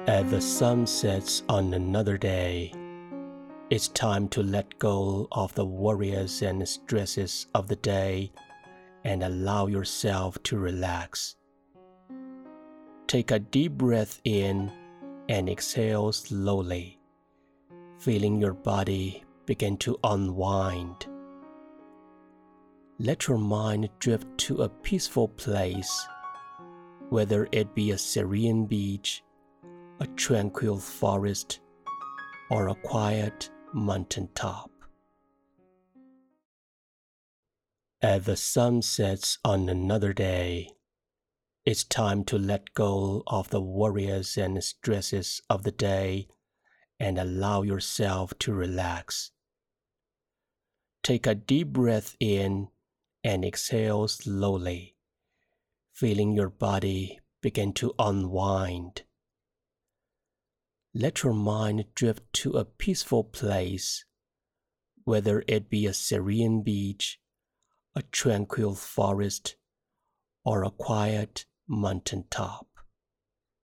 As the sun sets on another day, it's time to let go of the worries and stresses of the day and allow yourself to relax. Take a deep breath in and exhale slowly, feeling your body begin to unwind. Let your mind drift to a peaceful place, whether it be a serene beach, a tranquil forest, or a quiet mountain top. As the sun sets on another day, it's time to let go of the worries and stresses of the day and allow yourself to relax. Take a deep breath in and exhale slowly, feeling your body begin to unwind. Let your mind drift to a peaceful place, whether it be a serene beach, a tranquil forest, or a quiet mountain top.